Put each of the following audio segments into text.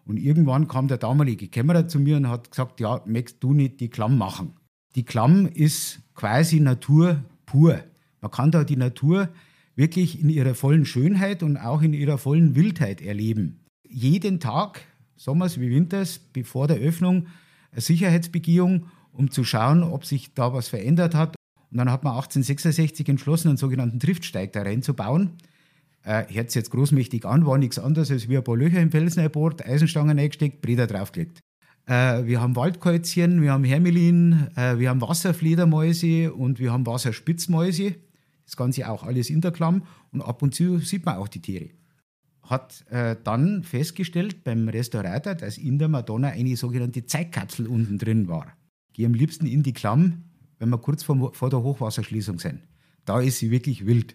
Und irgendwann kam der damalige Kämmerer zu mir und hat gesagt, ja, möchtest du nicht die Klamm machen? Die Klamm ist quasi Natur pur. Man kann da die Natur wirklich in ihrer vollen Schönheit und auch in ihrer vollen Wildheit erleben. Jeden Tag, sommers wie winters, bevor der Öffnung, eine Sicherheitsbegehung, um zu schauen, ob sich da was verändert hat. Und dann hat man 1866 entschlossen, einen sogenannten Triftsteig da reinzubauen. Hört sich jetzt großmächtig an, war nichts anderes als wie ein paar Löcher im Felsen einbohrt, Eisenstangen eingesteckt, Breder draufgelegt. Wir haben Waldkäuzchen, wir haben Hermelin, wir haben Wasserfledermäuse und wir haben Wasserspitzmäuse. Das Ganze auch alles in der Klamm und ab und zu sieht man auch die Tiere. Hat dann festgestellt beim Restaurator, dass in der Madonna eine sogenannte Zeitkapsel unten drin war. Gehe am liebsten in die Klamm, wenn wir kurz vor der Hochwasserschließung sind. Da ist sie wirklich wild.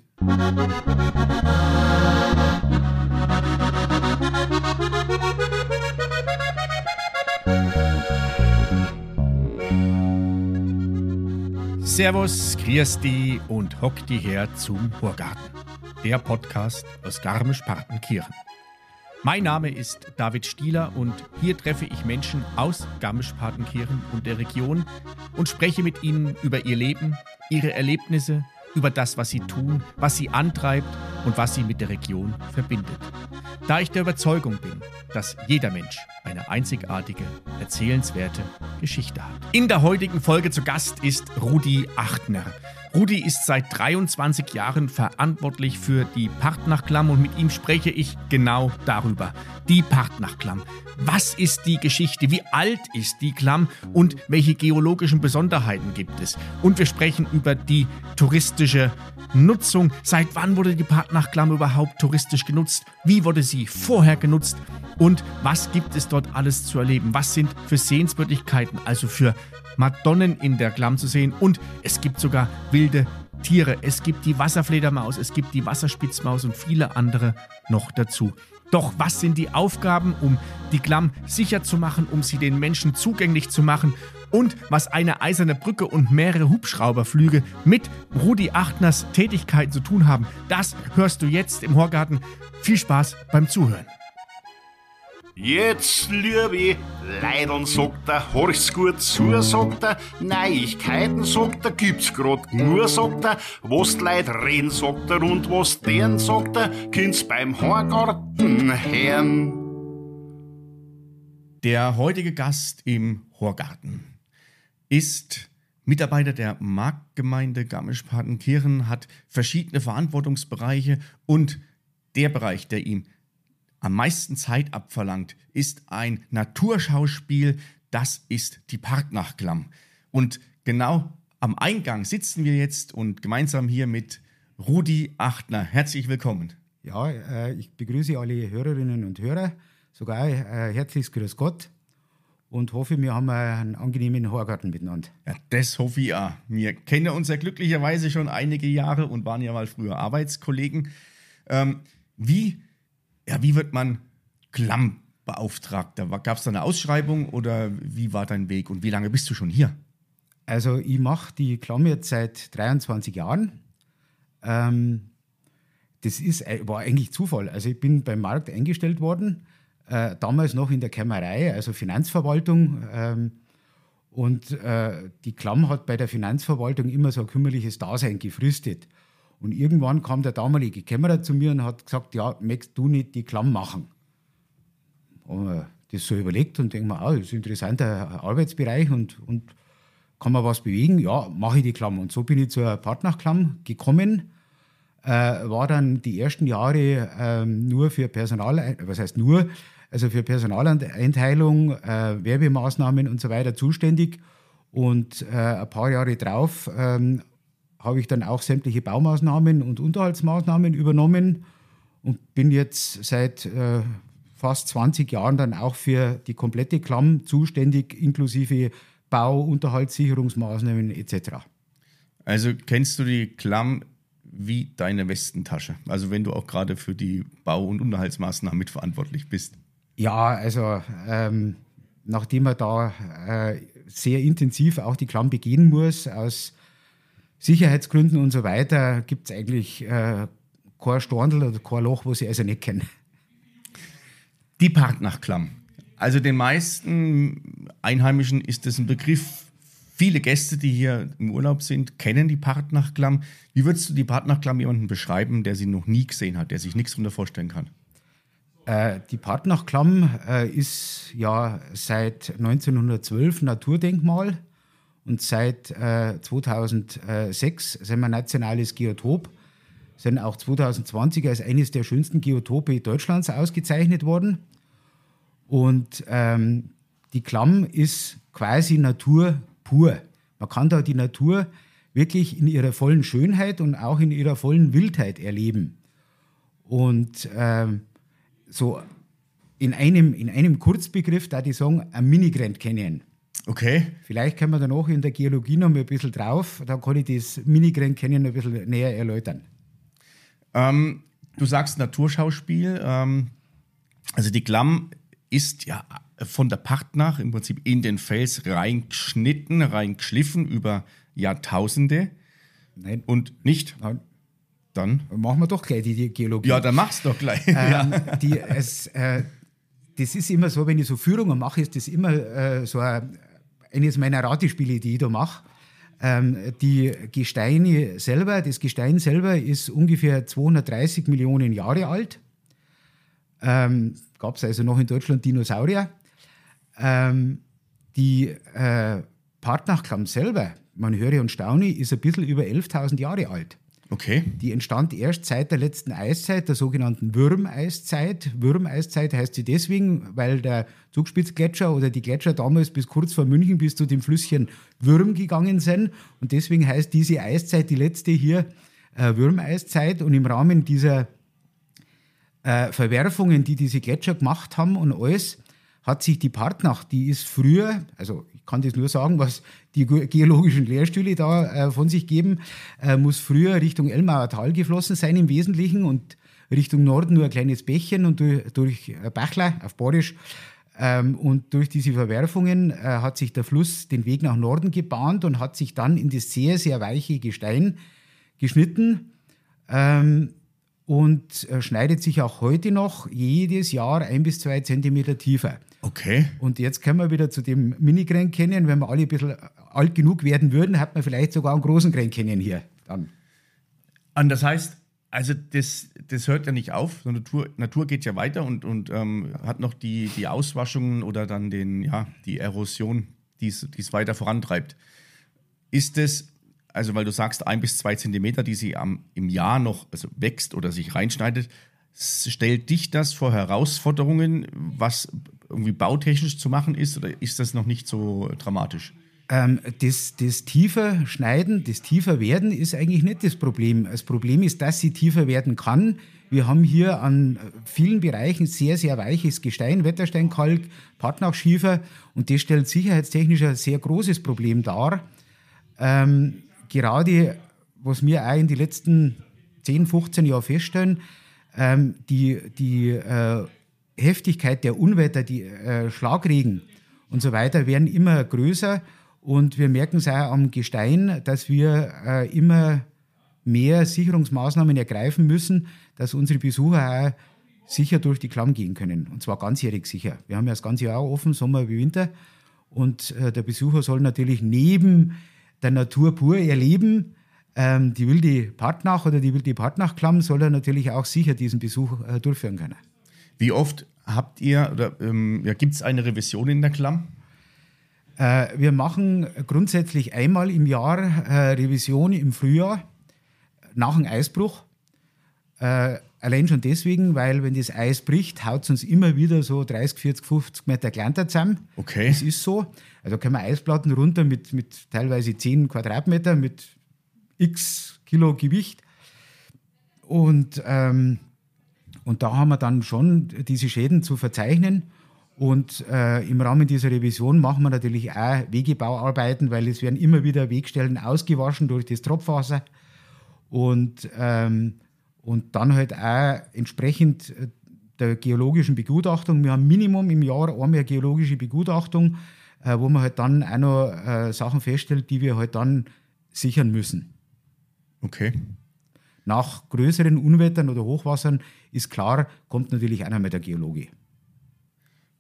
Servus, grüß dich und hock dich her zum Horgarten, der Podcast aus Garmisch-Partenkirchen. Mein Name ist David Stieler und hier treffe ich Menschen aus Garmisch-Partenkirchen und der Region und spreche mit ihnen über ihr Leben, ihre Erlebnisse, über das, was sie tun, was sie antreibt und was sie mit der Region verbindet. Da ich der Überzeugung bin, dass jeder Mensch eine einzigartige, erzählenswerte Geschichte hat. In der heutigen Folge zu Gast ist Rudi Achtner. Rudi ist seit 23 Jahren verantwortlich für die Partnachklamm und mit ihm spreche ich genau darüber. Die Partnachklamm. Was ist die Geschichte? Wie alt ist die Klamm? Und welche geologischen Besonderheiten gibt es? Und wir sprechen über die touristische Nutzung. Seit wann wurde die Partnachklamm überhaupt touristisch genutzt? Wie wurde sie vorher genutzt? Und was gibt es dort alles zu erleben? Was sind für Sehenswürdigkeiten, also für Madonnen in der Klamm zu sehen? Und es gibt sogar wilde Tiere. Es gibt die Wasserfledermaus, es gibt die Wasserspitzmaus und viele andere noch dazu. Doch was sind die Aufgaben, um die Klamm sicher zu machen, um sie den Menschen zugänglich zu machen? Und was eine eiserne Brücke und mehrere Hubschrauberflüge mit Rudi Achtners Tätigkeiten zu tun haben, das hörst du jetzt im Horgarten. Viel Spaß beim Zuhören. Jetzt, liebe Leidl, sagt er, horch's gut zu, sagt er, Neuigkeiten, sagt er, gibt's grad nur, sagt er, was die Leute reden, sagt er, und was deren, sagt er, kind's beim Horgarten hören. Der heutige Gast im Horgarten ist Mitarbeiter der Marktgemeinde Garmisch-Partenkirchen, hat verschiedene Verantwortungsbereiche und der Bereich, der ihm am meisten Zeit abverlangt, ist ein Naturschauspiel, das ist die Partnachklamm. Und genau am Eingang sitzen wir jetzt und gemeinsam hier mit Rudi Achtner. Herzlich willkommen. Ja, ich begrüße alle Hörerinnen und Hörer, sogar herzliches Grüß Gott und hoffe, wir haben einen angenehmen Horgarten miteinander. Ja, das hoffe ich auch. Wir kennen uns ja glücklicherweise schon einige Jahre und waren ja mal früher Arbeitskollegen. Wie wird man Klammbeauftragter? Gab es da eine Ausschreibung oder wie war dein Weg und wie lange bist du schon hier? Also ich mache die Klamm jetzt seit 23 Jahren. Das war eigentlich Zufall. Also ich bin beim Markt eingestellt worden, damals noch in der Kämmerei, also Finanzverwaltung. Und die Klamm hat bei der Finanzverwaltung immer so ein kümmerliches Dasein gefristet. Und irgendwann kam der damalige Kämmerer zu mir und hat gesagt, ja, möchtest du nicht die Klamm machen? Und das so überlegt und denke mir, das ist ein interessanter Arbeitsbereich und kann man was bewegen? Ja, mache ich die Klamm. Und so bin ich zur Partnachklamm gekommen, war dann die ersten Jahre nur für für Personaleinteilung, Werbemaßnahmen und so weiter zuständig. Und ein paar Jahre drauf habe ich dann auch sämtliche Baumaßnahmen und Unterhaltsmaßnahmen übernommen und bin jetzt seit fast 20 Jahren dann auch für die komplette Klamm zuständig, inklusive Bau, Unterhaltssicherungsmaßnahmen etc. Also kennst du die Klamm wie deine Westentasche? Also wenn du auch gerade für die Bau- und Unterhaltsmaßnahmen mitverantwortlich bist. Ja, also nachdem man da sehr intensiv auch die Klamm begehen muss, aus Sicherheitsgründen und so weiter, gibt es eigentlich kein Storndl oder kein Loch, wo sie also nicht kennen. Die Partnachklamm. Also den meisten Einheimischen ist das ein Begriff. Viele Gäste, die hier im Urlaub sind, kennen die Partnachklamm. Wie würdest du die Partnachklamm jemandem beschreiben, der sie noch nie gesehen hat, der sich nichts darunter vorstellen kann? Die Partnachklamm ist ja seit 1912 Naturdenkmal und seit 2006 sind wir nationales Geotop, sind auch 2020 als eines der schönsten Geotope Deutschlands ausgezeichnet worden. Und die Klamm ist quasi Natur pur. Man kann da die Natur wirklich in ihrer vollen Schönheit und auch in ihrer vollen Wildheit erleben. Und so in einem Kurzbegriff, da die sagen, ein Mini-Grand Canyon. Okay. Vielleicht können wir da noch in der Geologie noch mal ein bisschen drauf, dann kann ich das Mini-Grand Canyon ein bisschen näher erläutern. Du sagst Naturschauspiel. Also die Klamm ist ja von der Partnach im Prinzip in den Fels reingeschnitten, reingeschliffen über Jahrtausende. Nein. Und nicht? Nein. Dann? Machen wir doch gleich die Geologie. Ja, dann mach's doch gleich. Das ist immer so, wenn ich so Führungen mache, ist das immer eines meiner Ratespiele, die ich da mache. Das Gestein selber ist ungefähr 230 Millionen Jahre alt. Gab es also noch in Deutschland Dinosaurier. Die Partnachklamm selber, man höre und staune, ist ein bisschen über 11.000 Jahre alt. Okay. Die entstand erst seit der letzten Eiszeit, der sogenannten Würmeiszeit. Würmeiszeit heißt sie deswegen, weil der Zugspitzgletscher oder die Gletscher damals bis kurz vor München bis zu dem Flüsschen Würm gegangen sind. Und deswegen heißt diese Eiszeit, die letzte hier, Würmeiszeit. Und im Rahmen dieser Verwerfungen, die diese Gletscher gemacht haben und alles, hat sich die Partnach, die ist früher, also ich kann das nur sagen, was die geologischen Lehrstühle da von sich geben, muss früher Richtung Elmauer Tal geflossen sein im Wesentlichen und Richtung Norden nur ein kleines Bächchen und durch Bachler auf Badisch. Und durch diese Verwerfungen hat sich der Fluss den Weg nach Norden gebahnt und hat sich dann in das sehr, sehr weiche Gestein geschnitten. Und schneidet sich auch heute noch jedes Jahr 1 bis 2 Zentimeter tiefer. Okay. Und jetzt können wir wieder zu dem Mini-Grand Canyon. Wenn wir alle ein bisschen alt genug werden würden, hat man vielleicht sogar einen großen Grand Canyon hier. Dann. Und das heißt, also das hört ja nicht auf. Die Natur geht ja weiter und hat noch die Auswaschungen oder dann die Erosion, die es weiter vorantreibt. Ist es, also weil du sagst 1 bis 2 Zentimeter, die sie im Jahr noch wächst oder sich reinschneidet, stellt dich das vor Herausforderungen, was irgendwie bautechnisch zu machen ist, oder ist das noch nicht so dramatisch? Das tiefer Schneiden, das tiefer werden ist eigentlich nicht das Problem. Das Problem ist, dass sie tiefer werden kann. Wir haben hier an vielen Bereichen sehr, sehr weiches Gestein, Wettersteinkalk, Partnachschiefer, und das stellt sicherheitstechnisch ein sehr großes Problem dar. Gerade, was wir auch in den letzten 10, 15 Jahren feststellen, die Heftigkeit der Unwetter, die Schlagregen und so weiter werden immer größer, und wir merken es auch am Gestein, dass wir immer mehr Sicherungsmaßnahmen ergreifen müssen, dass unsere Besucher auch sicher durch die Klamm gehen können, und zwar ganzjährig sicher. Wir haben ja das ganze Jahr offen, Sommer wie Winter, und der Besucher soll natürlich neben der Natur pur erleben, die wilde Partnach oder die wilde Partnachklamm, soll er natürlich auch sicher diesen Besuch durchführen können. Wie oft habt ihr, oder gibt es eine Revision in der Klamm? Wir machen grundsätzlich einmal im Jahr Revision im Frühjahr nach dem Eisbruch. Allein schon deswegen, weil wenn das Eis bricht, haut es uns immer wieder so 30, 40, 50 Meter Klanter zusammen. Okay. Das ist so. Also können wir Eisplatten runter mit teilweise 10 Quadratmeter mit x Kilo Gewicht. Und da haben wir dann schon diese Schäden zu verzeichnen. Und im Rahmen dieser Revision machen wir natürlich auch Wegebauarbeiten, weil es werden immer wieder Wegstellen ausgewaschen durch das Tropfwasser. Und dann halt auch entsprechend der geologischen Begutachtung. Wir haben Minimum im Jahr einmal eine geologische Begutachtung, wo man halt dann auch noch Sachen feststellt, die wir halt dann sichern müssen. Okay. Nach größeren Unwettern oder Hochwassern ist klar, kommt natürlich auch noch mal der Geologe.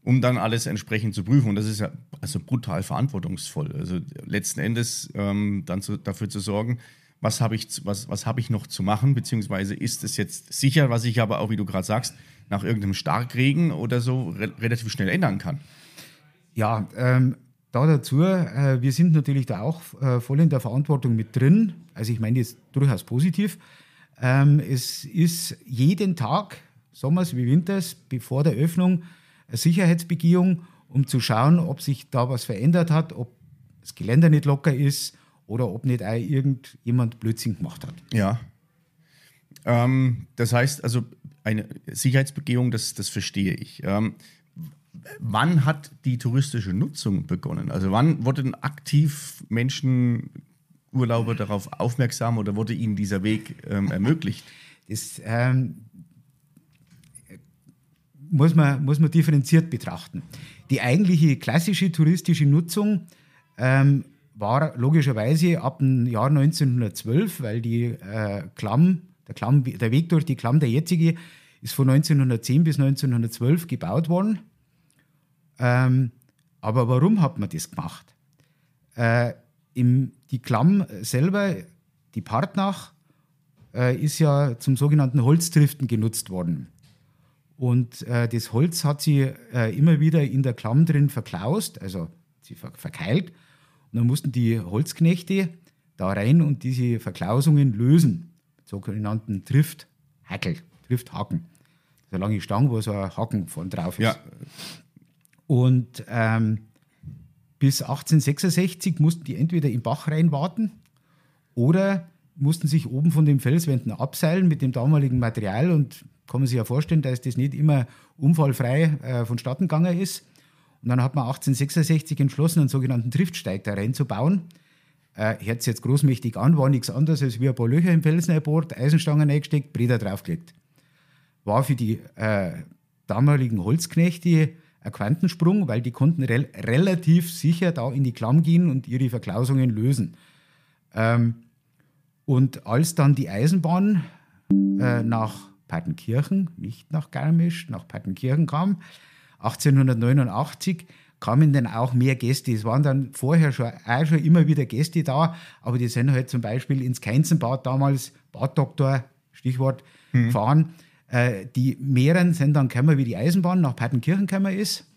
um dann alles entsprechend zu prüfen. Und das ist ja also brutal verantwortungsvoll. Also letzten Endes dafür zu sorgen, was habe ich noch zu machen, beziehungsweise ist es jetzt sicher, was ich aber auch, wie du gerade sagst, nach irgendeinem Starkregen oder so relativ schnell ändern kann. Ja, dazu, wir sind natürlich da auch voll in der Verantwortung mit drin. Also ich meine jetzt durchaus positiv. Es ist jeden Tag, sommers wie winters, bevor der Öffnung, eine Sicherheitsbegehung, um zu schauen, ob sich da was verändert hat, ob das Geländer nicht locker ist oder ob nicht auch irgendjemand Blödsinn gemacht hat. Ja. Das heißt, also eine Sicherheitsbegehung, das verstehe ich. Wann hat die touristische Nutzung begonnen? Also wann wurden aktiv Menschen, Urlauber darauf aufmerksam oder wurde ihnen dieser Weg ermöglicht? Das muss man differenziert betrachten. Die eigentliche klassische touristische Nutzung war logischerweise ab dem Jahr 1912, weil der Weg durch die Klamm, der jetzige, ist von 1910 bis 1912 gebaut worden. Aber warum hat man das gemacht? Die Klamm selber, die Partnach, ist ja zum sogenannten Holztriften genutzt worden. Und das Holz hat sie immer wieder in der Klamm drin verklaust, also sie verkeilt. Und dann mussten die Holzknechte da rein und diese Verklausungen lösen. Mit sogenannten Trifthaken. So eine lange Stange, wo so ein Haken vorn drauf ist. Ja. Und bis 1866 mussten die entweder im Bach reinwarten oder mussten sich oben von den Felswänden abseilen mit dem damaligen Material. Und kann man sich ja vorstellen, dass das nicht immer unfallfrei vonstatten gegangen ist. Und dann hat man 1866 entschlossen, einen sogenannten Triftsteig da reinzubauen. Hört sich jetzt großmächtig an, war nichts anderes als wie ein paar Löcher im Felsen einbohrt, Eisenstangen eingesteckt, Breder draufgelegt. War für die damaligen Holzknechte ein Quantensprung, weil die konnten relativ sicher da in die Klamm gehen und ihre Verklausungen lösen. Und als dann die Eisenbahn nach Partenkirchen, nicht nach Garmisch, nach Partenkirchen kam, 1889, kamen dann auch mehr Gäste. Es waren dann vorher schon immer wieder Gäste da, aber die sind halt zum Beispiel ins Keinzenbad damals, Baddoktor, Stichwort, gefahren. Die mehreren sind dann gekommen, wie die Eisenbahn nach Partenkirchen gekommen ist.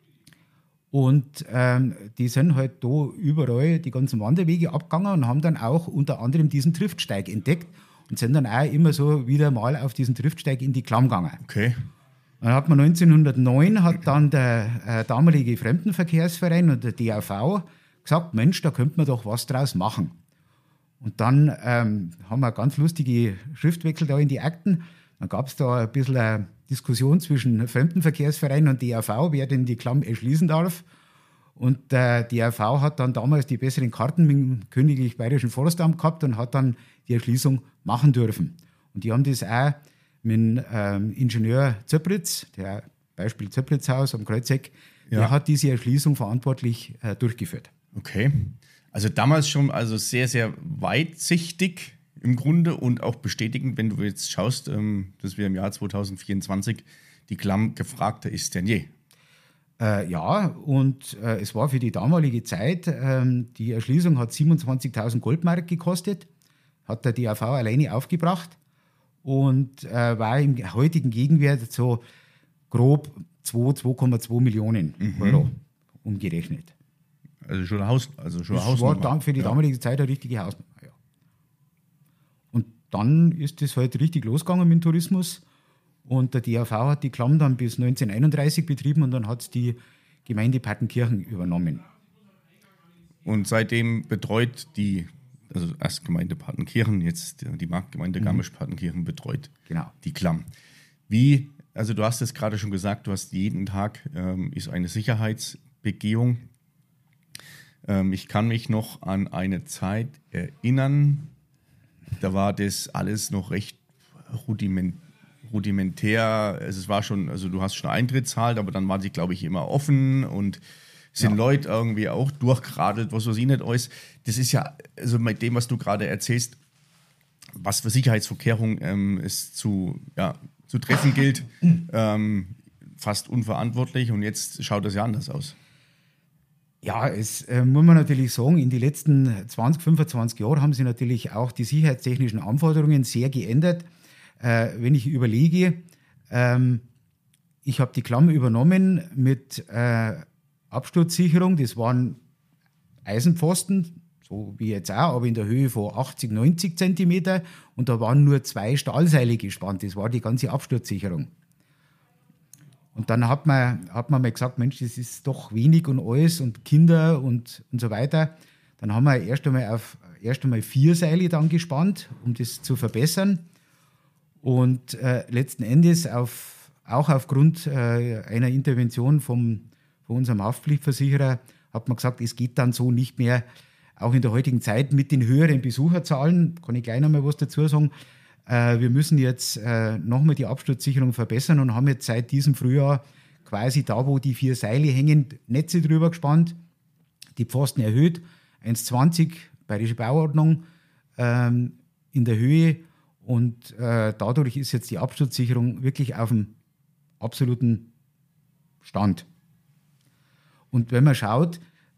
Und die sind halt da überall die ganzen Wanderwege abgegangen und haben dann auch unter anderem diesen Triftsteig entdeckt und sind dann auch immer so wieder mal auf diesen Triftsteig in die Klamm gegangen. Okay. Dann hat man 1909 hat dann der damalige Fremdenverkehrsverein und der DAV gesagt, Mensch, da könnte man doch was draus machen. Und dann haben wir ganz lustige Schriftwechsel da in die Akten. Dann gab es da ein bisschen eine Diskussion zwischen Fremdenverkehrsverein und DAV, wer denn die Klamm erschließen darf. Und der DAV hat dann damals die besseren Karten mit dem Königlich Bayerischen Forstamt gehabt und hat dann die Erschließung machen dürfen. Und die haben das auch mit dem Ingenieur Zöppritz, der Beispiel Zöppritzhaus am Kreuzeck, der hat diese Erschließung verantwortlich durchgeführt. Okay. Also damals schon also sehr, sehr weitsichtig im Grunde und auch bestätigend, wenn du jetzt schaust, dass wir im Jahr 2024 die Klamm gefragter ist denn je. Ja, und es war für die damalige Zeit, die Erschließung hat 27.000 Goldmark gekostet, hat der DAV alleine aufgebracht und war im heutigen Gegenwert so grob 2,2 Millionen Euro umgerechnet. Also schon eine Hausnummer. Das war dann für die damalige Zeit eine richtige Hausnummer, ja. Und dann ist es halt richtig losgegangen mit dem Tourismus. Und der DAV hat die Klamm dann bis 1931 betrieben und dann hat es die Gemeinde Partenkirchen übernommen. Und seitdem betreut also erst Gemeinde Partenkirchen, jetzt die Marktgemeinde Garmisch-Partenkirchen betreut die Klamm. Also du hast es gerade schon gesagt, du hast jeden Tag ist eine Sicherheitsbegehung. Ich kann mich noch an eine Zeit erinnern, da war das alles noch recht rudimentär. Es war schon, also du hast schon Eintritt zahlt, aber dann waren sie, glaube ich, immer offen und sind Leute irgendwie auch durchgeradelt, was weiß ich nicht alles. Das ist ja, also mit dem, was du gerade erzählst, was für Sicherheitsvorkehrungen es zu treffen gilt, fast unverantwortlich und jetzt schaut das ja anders aus. Ja, es muss man natürlich sagen, in den letzten 20, 25 Jahren haben sich natürlich auch die sicherheitstechnischen Anforderungen sehr geändert. Wenn ich überlege, ich habe die Klamm übernommen mit Absturzsicherung, das waren Eisenpfosten, so wie jetzt auch, aber in der Höhe von 80, 90 Zentimeter und da waren nur 2 Stahlseile gespannt, das war die ganze Absturzsicherung. Und dann hat man mal gesagt, Mensch, das ist doch wenig und alles und Kinder und so weiter. Dann haben wir erst einmal 4 Seile dann gespannt, um das zu verbessern. Und letzten Endes auch aufgrund einer Intervention von unserem Haftpflichtversicherer hat man gesagt, es geht dann so nicht mehr, auch in der heutigen Zeit mit den höheren Besucherzahlen, kann ich gleich noch mal was dazu sagen. Wir müssen jetzt nochmal die Absturzsicherung verbessern und haben jetzt seit diesem Frühjahr quasi da, wo die 4 Seile hängen, Netze drüber gespannt, die Pfosten erhöht, 1,20 Bayerische Bauordnung in der Höhe und dadurch ist jetzt die Absturzsicherung wirklich auf dem absoluten Stand. Und wenn man schaut,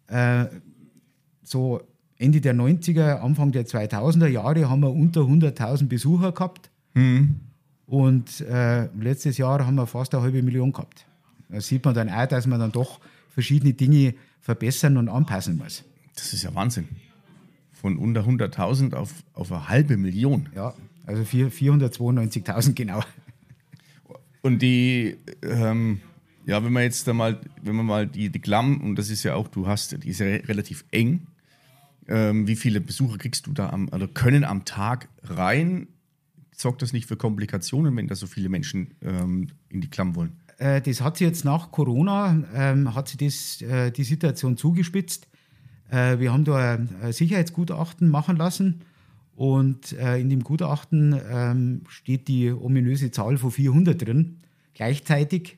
so Ende der 90er, Anfang der 2000er Jahre haben wir unter 100.000 Besucher gehabt. Und letztes Jahr haben wir fast 500.000 gehabt. Da sieht man dann auch, dass man dann doch verschiedene Dinge verbessern und anpassen muss. Das ist ja Wahnsinn. Von unter 100.000 auf 500.000. Ja, also 492.000 genau. Und die, wenn man jetzt da mal, die Klamm, und das ist ja auch, die ist ja relativ eng. Wie viele Besucher kriegst du da können am Tag rein? Sorgt das nicht für Komplikationen, wenn da so viele Menschen in die Klamm wollen? Das hat sich jetzt nach Corona hat sich die Situation zugespitzt. Wir haben da ein Sicherheitsgutachten machen lassen und in dem Gutachten steht die ominöse Zahl von 400 drin, gleichzeitig.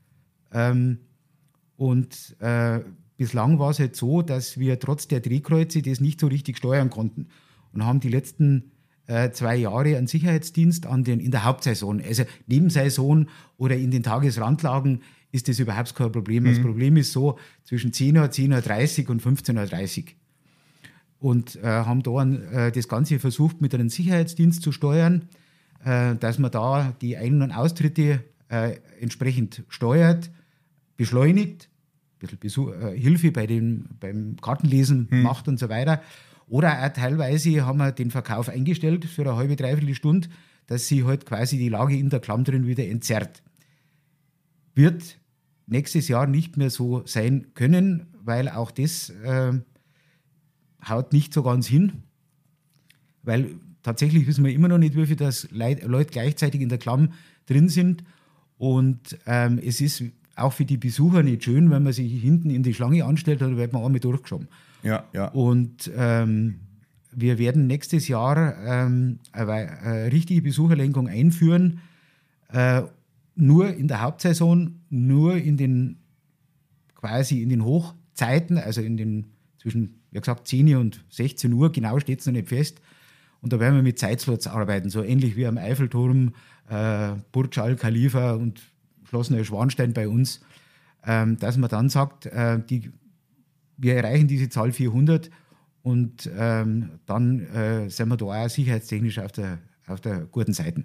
Bislang war es halt so, dass wir trotz der Drehkreuze das nicht so richtig steuern konnten und haben die letzten 2 Jahre einen Sicherheitsdienst in der Hauptsaison, also Nebensaison oder in den Tagesrandlagen ist das überhaupt kein Problem. Das Problem ist so zwischen 10 Uhr, 10.30 Uhr und 15.30 Uhr. Und haben da das Ganze versucht, mit einem Sicherheitsdienst zu steuern, dass man da die Ein- und Austritte entsprechend steuert, beschleunigt, ein bisschen Hilfe beim Kartenlesen macht und so weiter. Oder auch teilweise haben wir den Verkauf eingestellt für eine halbe, dreiviertel Stunde, dass sie halt quasi die Lage in der Klamm drin wieder entzerrt. Wird nächstes Jahr nicht mehr so sein können, weil auch das haut nicht so ganz hin, weil tatsächlich wissen wir immer noch nicht, wie viele das Leute gleichzeitig in der Klamm drin sind und es ist auch für die Besucher nicht schön, wenn man sich hinten in die Schlange anstellt, dann wird man einmal durchgeschoben. Ja, ja. Und wir werden nächstes Jahr eine richtige Besucherlenkung einführen, nur in der Hauptsaison, nur in den Hochzeiten, also zwischen, wie gesagt, 10 Uhr und 16 Uhr, genau steht es noch nicht fest. Und da werden wir mit Zeitslots arbeiten, so ähnlich wie am Eiffelturm, Burj Al Khalifa und Schloss Neuschwanstein bei uns, dass man dann sagt, wir erreichen diese Zahl 400 und dann sind wir da auch sicherheitstechnisch auf der guten Seite.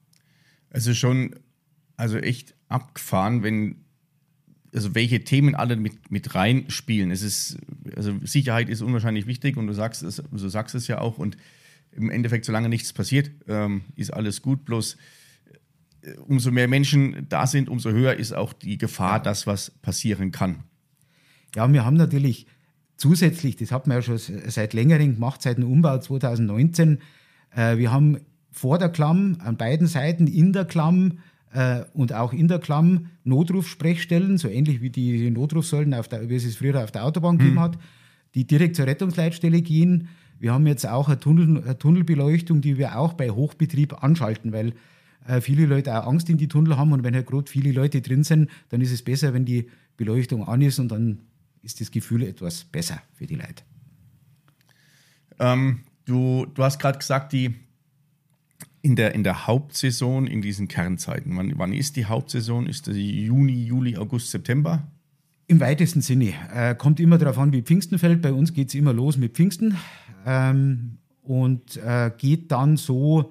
Also echt abgefahren, welche Themen alle mit reinspielen. Also Sicherheit ist unwahrscheinlich wichtig und du sagst es ja auch und im Endeffekt, solange nichts passiert, ist alles gut, bloß umso mehr Menschen da sind, umso höher ist auch die Gefahr, dass was passieren kann. Ja, wir haben natürlich zusätzlich, das hat man ja schon seit längerem gemacht, seit dem Umbau 2019, wir haben vor der Klamm, an beiden Seiten, in der Klamm und auch in der Klamm Notrufsprechstellen, so ähnlich wie die Notrufsäulen, wie es früher auf der Autobahn gegeben hat, die direkt zur Rettungsleitstelle gehen. Wir haben jetzt auch eine Tunnelbeleuchtung, die wir auch bei Hochbetrieb anschalten, weil viele Leute auch Angst in die Tunnel haben und wenn halt gerade viele Leute drin sind, dann ist es besser, wenn die Beleuchtung an ist und dann ist das Gefühl etwas besser für die Leute. Du hast gerade gesagt, In der Hauptsaison, in diesen Kernzeiten, wann ist die Hauptsaison? Ist das Juni, Juli, August, September? Im weitesten Sinne. Kommt immer darauf an, wie Pfingsten fällt. Bei uns geht es immer los mit Pfingsten und geht dann so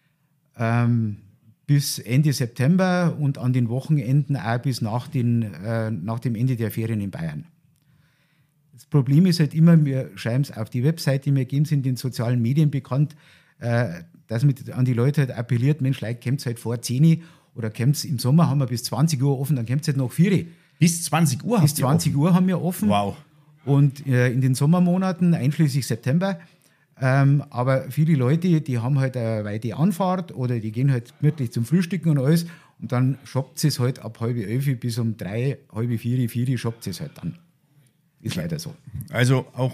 bis Ende September und an den Wochenenden auch bis nach dem Ende der Ferien in Bayern. Das Problem ist halt immer, wir schreiben es auf die Webseite, wir geben es in den sozialen Medien bekannt, dass man an die Leute halt appelliert, Mensch, Leute, kommt halt vor 10 oder kommt im Sommer, haben wir bis 20 Uhr offen, dann kommt halt nach 4. Bis 20 Uhr? Bis 20 Uhr haben wir offen. Wow. Und in den Sommermonaten, einschließlich September. Aber viele Leute, die haben halt eine weite Anfahrt oder die gehen halt gemütlich zum Frühstücken und alles. Und dann shoppt es halt ab 3:30 bis um 3, 3:30, 4 shoppt es halt dann. Ist leider so. Also auch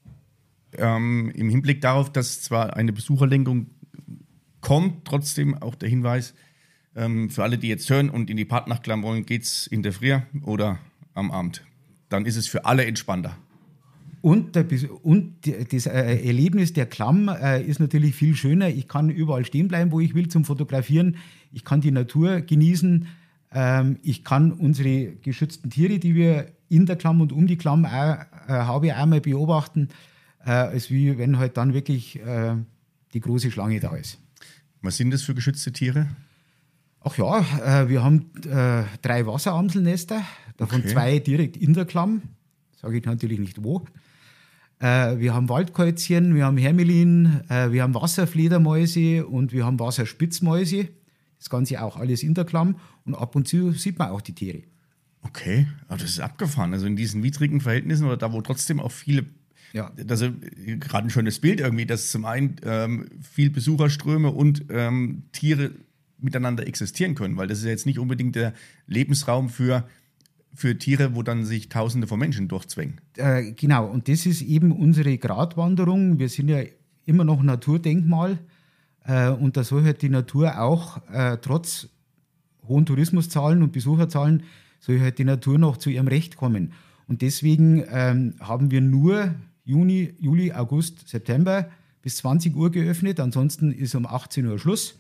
im Hinblick darauf, dass zwar eine Besucherlenkung kommt, trotzdem auch der Hinweis, für alle, die jetzt hören und in die Partnachklamm wollen, geht's in der Früh oder am Abend. Dann ist es für alle entspannter. Und das Erlebnis der Klamm ist natürlich viel schöner. Ich kann überall stehen bleiben, wo ich will, zum Fotografieren. Ich kann die Natur genießen. Ich kann unsere geschützten Tiere, die wir in der Klamm und um die Klamm habe ich auch mal beobachten, als wie wenn halt dann wirklich die große Schlange da ist. Was sind das für geschützte Tiere? Ach ja, wir haben 3 Wasseramselnester, davon 2 direkt in der Klamm. Sage ich natürlich nicht wo. Wir haben Waldkäuzchen, wir haben Hermelin, wir haben Wasserfledermäuse und wir haben Wasserspitzmäuse. Das Ganze auch alles in der Klamm und ab und zu sieht man auch die Tiere. Okay, aber das ist abgefahren. Also in diesen widrigen Verhältnissen oder da, wo trotzdem auch viele, das ist gerade ein schönes Bild irgendwie, dass zum einen viel Besucherströme und Tiere miteinander existieren können, weil das ist ja jetzt nicht unbedingt der Lebensraum für Tiere, wo dann sich Tausende von Menschen durchzwängen. Genau, und das ist eben unsere Gratwanderung. Wir sind ja immer noch Naturdenkmal und da soll halt die Natur auch trotz hohen Tourismuszahlen und Besucherzahlen, soll halt die Natur noch zu ihrem Recht kommen. Und deswegen haben wir nur Juni, Juli, August, September bis 20 Uhr geöffnet, ansonsten ist um 18 Uhr Schluss.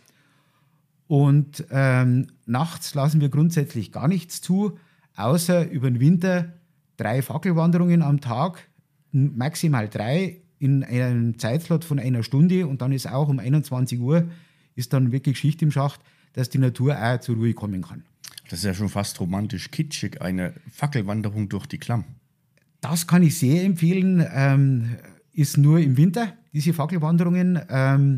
Und nachts lassen wir grundsätzlich gar nichts zu, außer über den Winter 3 Fackelwanderungen am Tag, maximal 3 in einem Zeitslot von 1 Stunde und dann ist auch um 21 Uhr ist dann wirklich Schicht im Schacht, dass die Natur auch zur Ruhe kommen kann. Das ist ja schon fast romantisch kitschig, eine Fackelwanderung durch die Klamm. Das kann ich sehr empfehlen, ist nur im Winter, diese Fackelwanderungen.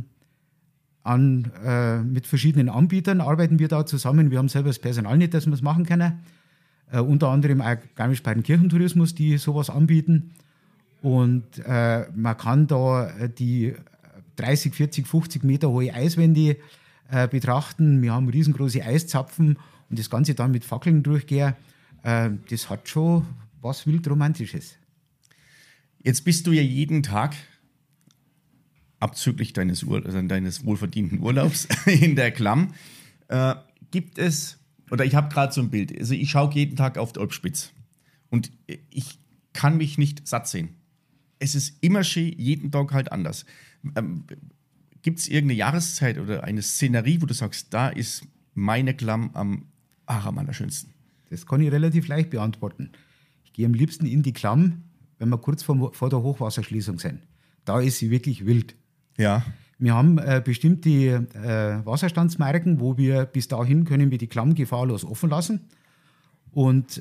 Mit verschiedenen Anbietern arbeiten wir da zusammen. Wir haben selber das Personal nicht, dass wir es machen können. Unter anderem auch Garmisch-Partenkirchen-Tourismus, die sowas anbieten. Und man kann da die 30, 40, 50 Meter hohe Eiswände betrachten. Wir haben riesengroße Eiszapfen und das Ganze dann mit Fackeln durchgehen. Das hat schon was wildromantisches. Jetzt bist du ja jeden Tag, abzüglich deines wohlverdienten Urlaubs in der Klamm, gibt es, oder ich habe gerade so ein Bild, also ich schaue jeden Tag auf die Alpspitz und ich kann mich nicht satt sehen. Es ist immer schön, jeden Tag halt anders. Gibt es irgendeine Jahreszeit oder eine Szenerie, wo du sagst, da ist meine Klamm am allerschönsten? Das kann ich relativ leicht beantworten. Ich gehe am liebsten in die Klamm, wenn wir kurz vor der Hochwasserschließung sind. Da ist sie wirklich wild. Ja. Wir haben bestimmte Wasserstandsmarken, wo wir bis dahin können wir die Klamm gefahrlos offen lassen. Und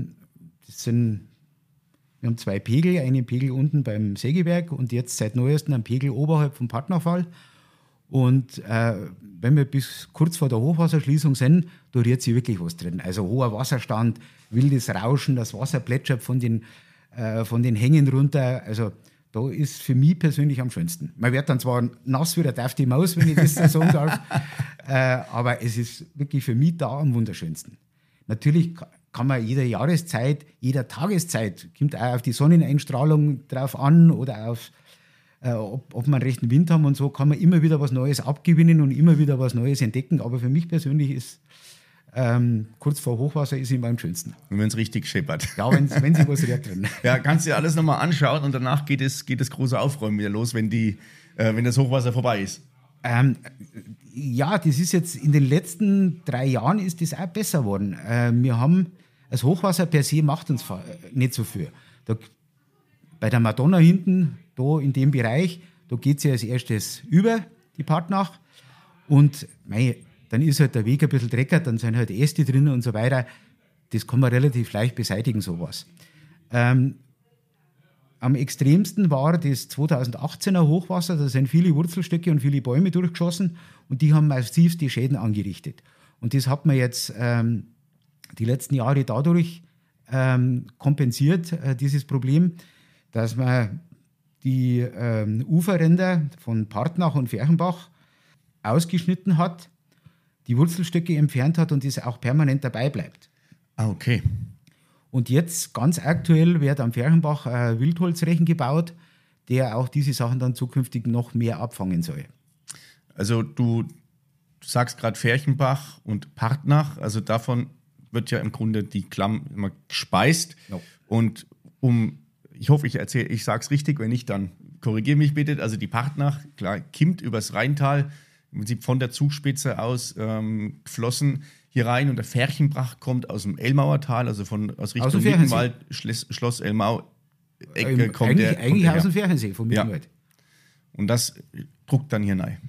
wir haben 2 Pegel, einen Pegel unten beim Sägeberg und jetzt seit neuestem einen Pegel oberhalb vom Partnerfall. Und wenn wir bis kurz vor der Hochwasserschließung sind, da rührt sich wirklich was drin. Also hoher Wasserstand, wildes Rauschen, das Wasser plätschert von den Hängen runter. Also da ist für mich persönlich am schönsten. Man wird dann zwar nass wie eine daffte Maus, wenn ich das so sagen darf, aber es ist wirklich für mich da am wunderschönsten. Natürlich kann man jeder Jahreszeit, jeder Tageszeit, kommt auch auf die Sonneneinstrahlung drauf an oder auf, ob wir einen rechten Wind haben und so, kann man immer wieder was Neues abgewinnen und immer wieder was Neues entdecken. Aber für mich persönlich ist kurz vor Hochwasser ist immer am schönsten. Und wenn es richtig scheppert. Ja, wenn sich was rührt drin. Ja, kannst du dir alles nochmal anschauen und danach geht das große Aufräumen wieder los, wenn das Hochwasser vorbei ist. Ja, das ist jetzt in den letzten 3 Jahren ist das auch besser geworden. Wir haben, das Hochwasser per se macht uns nicht so viel. Bei der Madonna hinten, da in dem Bereich, da geht sie als erstes über die Partnach und dann ist halt der Weg ein bisschen dreckig, dann sind halt Äste drin und so weiter. Das kann man relativ leicht beseitigen, sowas. Am extremsten war das 2018er Hochwasser, da sind viele Wurzelstöcke und viele Bäume durchgeschossen und die haben massiv die Schäden angerichtet. Und das hat man jetzt die letzten Jahre dadurch kompensiert, dieses Problem, dass man die Uferränder von Partnach und Ferchenbach ausgeschnitten hat, die Wurzelstöcke entfernt hat und das auch permanent dabei bleibt. Ah, okay. Und jetzt ganz aktuell wird am Ferchenbach ein Wildholzrechen gebaut, der auch diese Sachen dann zukünftig noch mehr abfangen soll. Also du sagst gerade Ferchenbach und Partnach, also davon wird ja im Grunde die Klamm immer gespeist. Ja. Und ich hoffe, ich sage es richtig, wenn nicht, dann korrigiere mich bitte. Also die Partnach, klar, kimmt übers Rheintal, im Prinzip von der Zugspitze aus geflossen hier rein und der Ferchenbach kommt aus dem Elmauer Tal, also aus Richtung Mittenwald, Schloss Elmau. Eigentlich aus dem Ferchensee, vom Mittenwald. Ja. Und das druckt dann hier rein.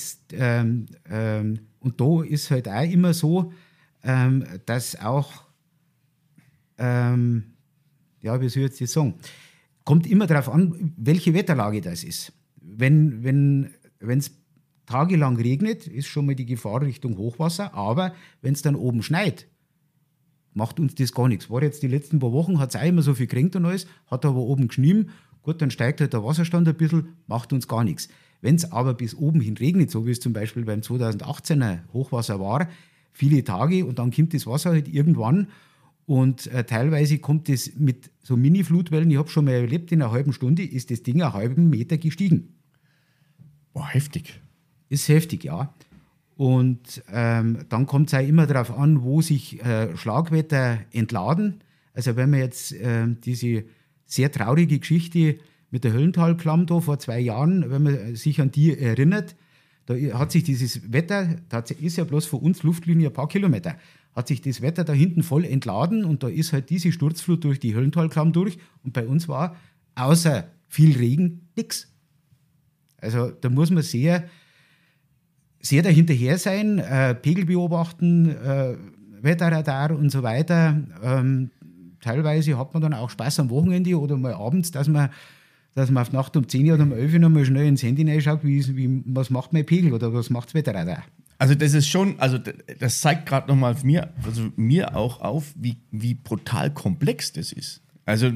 Und da ist halt auch immer so, dass auch, wie soll ich jetzt das sagen, kommt immer darauf an, welche Wetterlage das ist. Wenn es tagelang regnet, ist schon mal die Gefahr Richtung Hochwasser, aber wenn es dann oben schneit, macht uns das gar nichts. War jetzt die letzten paar Wochen, hat es auch immer so viel geregnet und alles, hat aber oben geschnien, gut, dann steigt halt der Wasserstand ein bisschen, macht uns gar nichts. Wenn es aber bis oben hin regnet, so wie es zum Beispiel beim 2018er Hochwasser war, viele Tage und dann kommt das Wasser halt irgendwann und teilweise kommt das mit so Mini-Flutwellen, ich habe schon mal erlebt, in einer halben Stunde ist das Ding einen halben Meter gestiegen. Boah, heftig. Ist heftig, ja. Und dann kommt es auch immer darauf an, wo sich Schlagwetter entladen. Also wenn man jetzt diese sehr traurige Geschichte mit der Höllentalklamm da vor 2 Jahren, wenn man sich an die erinnert, da hat sich dieses Wetter, das ist ja bloß von uns Luftlinie ein paar Kilometer, hat sich das Wetter da hinten voll entladen und da ist halt diese Sturzflut durch die Höllentalklamm durch und bei uns war außer viel Regen nichts. Also da muss man sehr dahinterher sein, Pegel beobachten, Wetterradar und so weiter. Teilweise hat man dann auch Spaß am Wochenende oder mal abends, dass man auf Nacht um 10 oder um 11 noch mal schnell ins Handy reinschaut, was macht mein Pegel oder was macht das Wetterradar. Also das ist schon, das zeigt gerade nochmal mir auch auf, wie brutal komplex das ist. Also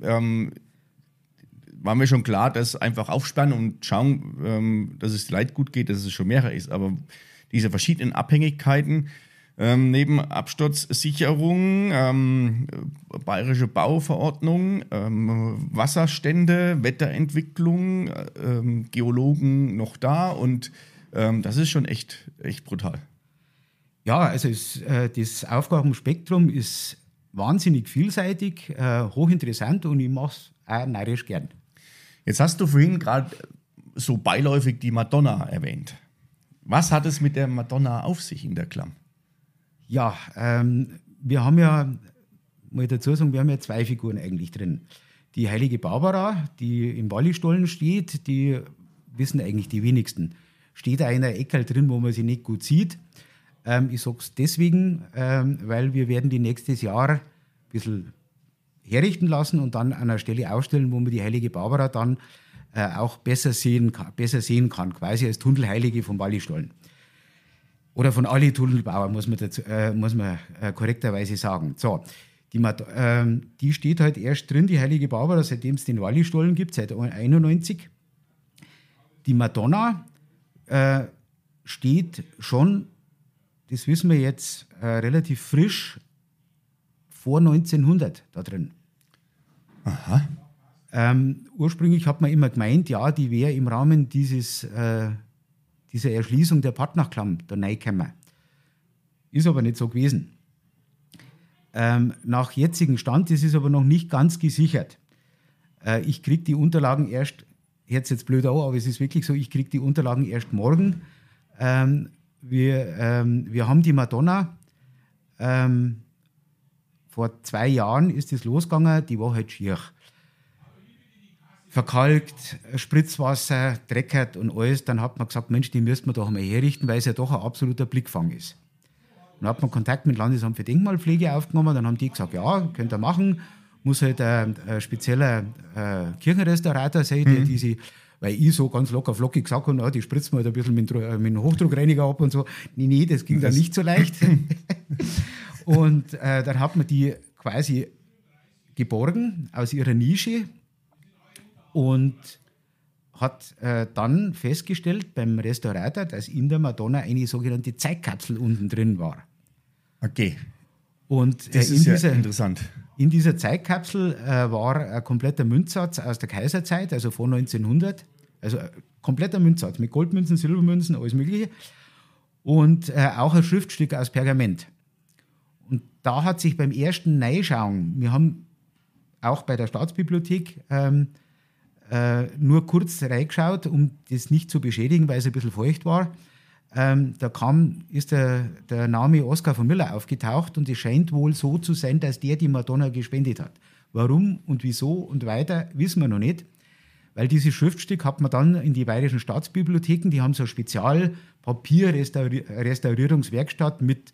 war mir schon klar, dass einfach aufsperren und schauen, dass es Leid gut geht, dass es schon mehrere ist. Aber diese verschiedenen Abhängigkeiten, neben Absturzsicherung, bayerische Bauverordnung, Wasserstände, Wetterentwicklung, Geologen noch da und das ist schon echt brutal. Ja, also das Aufgabenspektrum ist wahnsinnig vielseitig, hochinteressant und ich mache es auch neidisch gern. Jetzt hast du vorhin gerade so beiläufig die Madonna erwähnt. Was hat es mit der Madonna auf sich in der Klamm? Ja, wir haben ja, mal dazu sagen, wir haben ja 2 Figuren eigentlich drin. Die heilige Barbara, die im Wallistollen steht, die wissen eigentlich die wenigsten. Steht da in einer Ecke drin, wo man sie nicht gut sieht. Ich sage es deswegen, weil wir werden die nächstes Jahr ein bisschen herrichten lassen und dann an einer Stelle ausstellen, wo man die heilige Barbara dann auch besser sehen kann, quasi als Tunnelheilige vom Wallistollen. Oder von alle Tunnelbauern, muss man korrekterweise sagen. So, die steht halt erst drin, die heilige Barbara, seitdem es den Wallistollen gibt, seit 1991. Die Madonna steht schon, das wissen wir jetzt, relativ frisch vor 1900 da drin. Aha. Ursprünglich hat man immer gemeint, ja, die wäre im Rahmen dieser Erschließung der Partnachklamm da reingekommen. Ist aber nicht so gewesen. Nach jetzigem Stand, das ist aber noch nicht ganz gesichert. Ich kriege die Unterlagen erst, jetzt blöd auch, aber es ist wirklich so, ich kriege die Unterlagen erst morgen Wir haben die Madonna, vor 2 Jahren ist das losgegangen, die war halt schier. Verkalkt, Spritzwasser, dreckert und alles. Dann hat man gesagt, Mensch, die müssten wir doch mal herrichten, weil es ja doch ein absoluter Blickfang ist. Dann hat man Kontakt mit dem Landesamt für Denkmalpflege aufgenommen, dann haben die gesagt, ja, könnt ihr machen, muss halt ein spezieller Kirchenrestaurator sein, der diese, weil ich so ganz locker flockig gesagt habe, die spritzen wir halt ein bisschen mit dem Hochdruckreiniger ab und so. Nee, das ging dann nicht so leicht. Und dann hat man die quasi geborgen aus ihrer Nische und hat dann festgestellt beim Restaurator, dass in der Madonna eine sogenannte Zeitkapsel unten drin war. Okay. Und das ist ja interessant. In dieser Zeitkapsel war ein kompletter Münzsatz aus der Kaiserzeit, also vor 1900. Also kompletter Münzsatz mit Goldmünzen, Silbermünzen, alles Mögliche. Und auch ein Schriftstück aus Pergament. Und da hat sich beim ersten Neischauen, wir haben auch bei der Staatsbibliothek nur kurz reingeschaut, um das nicht zu beschädigen, weil es ein bisschen feucht war. Ist der Name Oskar von Miller aufgetaucht und es scheint wohl so zu sein, dass der die Madonna gespendet hat. Warum und wieso und weiter, wissen wir noch nicht. Weil dieses Schriftstück hat man dann in die bayerischen Staatsbibliotheken, die haben so eine Spezial-Papier-Restaurierungswerkstatt mit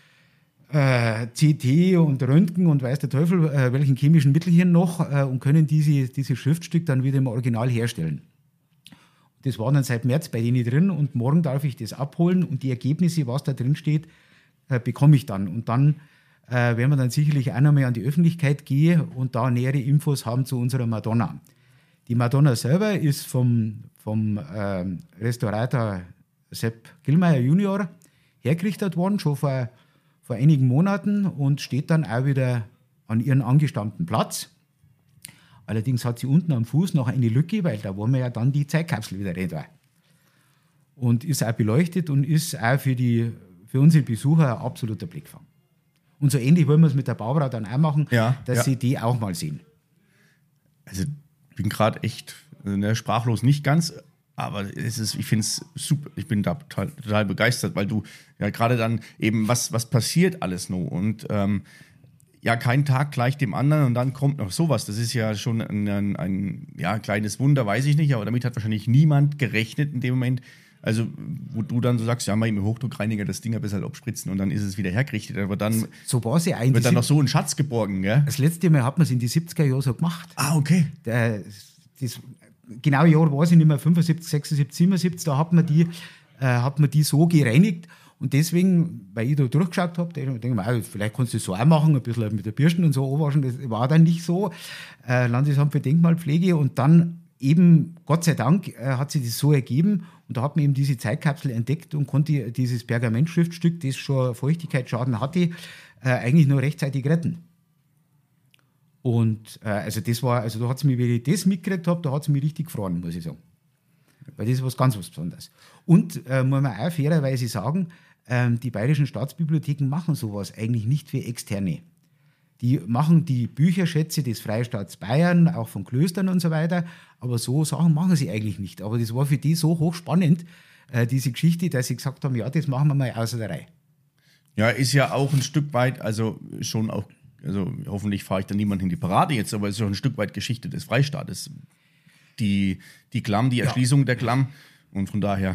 CT und Röntgen und weiß der Teufel, welchen chemischen Mittelchen noch und können dieses Schriftstück dann wieder im Original herstellen. Das war dann seit März bei denen drin und morgen darf ich das abholen und die Ergebnisse, was da drin steht, bekomme ich dann. Und dann werden wir dann sicherlich auch nochmal an die Öffentlichkeit gehen und da nähere Infos haben zu unserer Madonna. Die Madonna selber ist vom Restaurator Sepp Gillmeier Junior hergerichtet worden, schon vor einigen Monaten und steht dann auch wieder an ihren angestammten Platz. Allerdings hat sie unten am Fuß noch eine Lücke, weil da wollen wir ja dann die Zeitkapsel wieder rein da. Und ist auch beleuchtet und ist auch für unsere Besucher ein absoluter Blickfang. Und so ähnlich wollen wir es mit der Barbara dann auch machen, dass sie die auch mal sehen. Also ich bin gerade echt sprachlos, nicht ganz, aber ich finde es super. Ich bin da total begeistert, weil du ja gerade dann eben, was passiert alles noch und kein Tag gleich dem anderen und dann kommt noch sowas. Das ist ja schon ein kleines Wunder, weiß ich nicht, aber damit hat wahrscheinlich niemand gerechnet in dem Moment. Also, wo du dann so sagst, ja, mal im Hochdruckreiniger das Ding ein bisschen abspritzen und dann ist es wieder hergerichtet. Aber dann so war sie eigentlich. Wird dann noch so ein Schatz geborgen, gell? Das letzte Mal hat man es in die 70er Jahre so gemacht. Ah, okay. Das genaue Jahr weiß ich nicht mehr, 75, 76, 77, da hat man die so gereinigt. Und deswegen, weil ich da durchgeschaut habe, denke ich mir, vielleicht kannst du das so auch machen, ein bisschen mit der Bürsten und so anwaschen. Das war dann nicht so. Landesamt für Denkmalpflege und dann eben, Gott sei Dank, hat sich das so ergeben und da hat man eben diese Zeitkapsel entdeckt und konnte dieses Pergamentschriftstück, das schon Feuchtigkeitsschaden hatte, eigentlich nur rechtzeitig retten. Und da hat es mich, wenn ich das mitgekriegt habe, da hat es mich richtig gefroren, muss ich sagen. Weil das ist was ganz was Besonderes. Und muss man auch fairerweise sagen, die bayerischen Staatsbibliotheken machen sowas eigentlich nicht für Externe. Die machen die Bücherschätze des Freistaats Bayern, auch von Klöstern und so weiter, aber so Sachen machen sie eigentlich nicht. Aber das war für die so hochspannend, diese Geschichte, dass sie gesagt haben, ja, das machen wir mal außer der Reihe. Ja, ist ja auch ein Stück weit, also schon auch, also hoffentlich fahre ich da niemand in die Parade jetzt, aber es ist auch ein Stück weit Geschichte des Freistaates. Die Klamm, die Erschließung der Klamm und von daher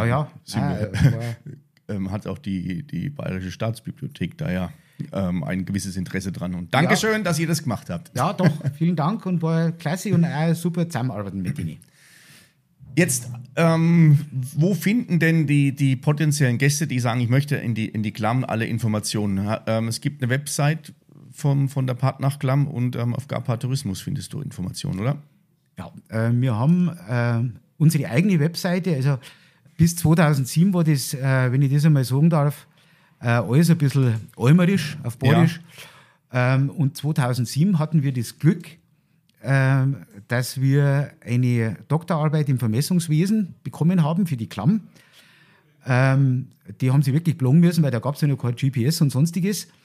hat auch die Bayerische Staatsbibliothek da ja ein gewisses Interesse dran. Und Dankeschön, dass ihr das gemacht habt. Ja, doch, vielen Dank und war klasse und auch super zusammenarbeiten mit Ihnen. Jetzt, wo finden denn die potenziellen Gäste, die sagen, ich möchte in die Klamm alle Informationen? Es gibt eine Website von der Partnach Klamm und auf Garpa Tourismus findest du Informationen, oder? Ja, wir haben unsere eigene Webseite, also bis 2007 war das, wenn ich das einmal sagen darf, alles ein bisschen almerisch, auf Badisch. Ja. Und 2007 hatten wir das Glück, dass wir eine Doktorarbeit im Vermessungswesen bekommen haben für die Klamm. Die haben sie wirklich plagen müssen, weil da gab es ja noch kein GPS und Sonstiges.